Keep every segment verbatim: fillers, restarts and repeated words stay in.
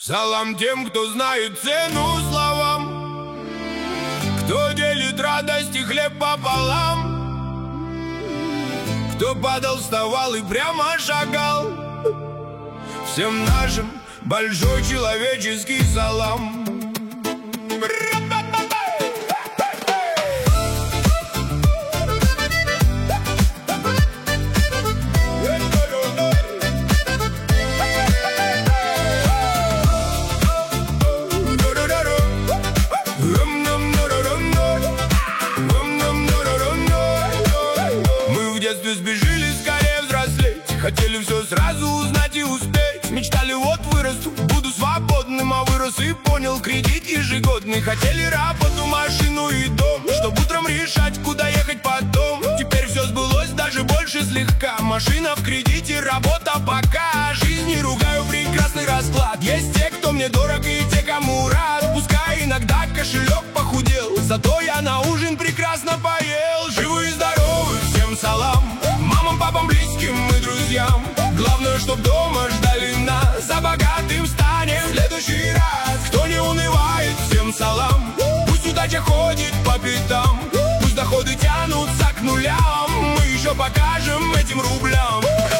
Салам тем, кто знает цену словам, кто делит радость и хлеб пополам, кто падал, вставал и прямо шагал. Всем нашим большой человеческий салам. Сбежали скорее взрослеть, хотели все сразу узнать и успеть. Мечтали, вот вырасту, буду свободным, а вырос и понял, кредит ежегодный. Хотели работу, машину и дом, чтоб утром решать, куда ехать потом. Теперь все сбылось, даже больше слегка. Машина в кредите, работа пока. Жизни ругаю, прекрасный расклад. Есть те, кто мне дорог, и те, кому рад. Пускай иногда кошелек похудел, зато я на ужин прекрасно поел. Живы и здоровы, всем салам, мамам, папам, близким и друзьям. Главное, чтоб дома ждали нас, за богатым станем в следующий раз. Кто не унывает, всем салам, пусть удача ходит по пятам, пусть доходы тянутся к нулям, мы еще покажем этим рублям.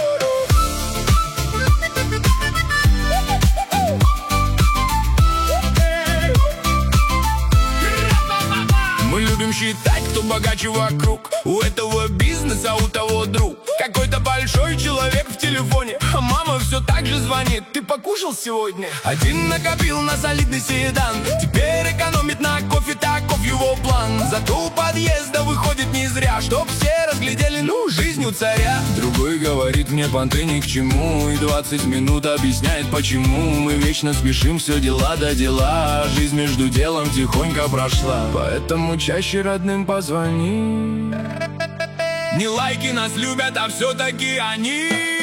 Мы любим считать, кто богаче вокруг. У этого бизнеса, у того друг. Какой-то большой человек в телефоне, а мама все так же звонит: ты покушал сегодня? Один накопил на солидный седан, теперь экономит на кофе, таков его план. Зато у подъезда выходит не зря, чтоб все разглядели, ну, жизнь у царя. Другой говорит мне: понты ни к чему, и двадцать минут объясняет, почему мы вечно спешим, все дела да дела. Жизнь между делом тихонько прошла, поэтому чаще родным позвони. Не лайки нас любят, а все-таки они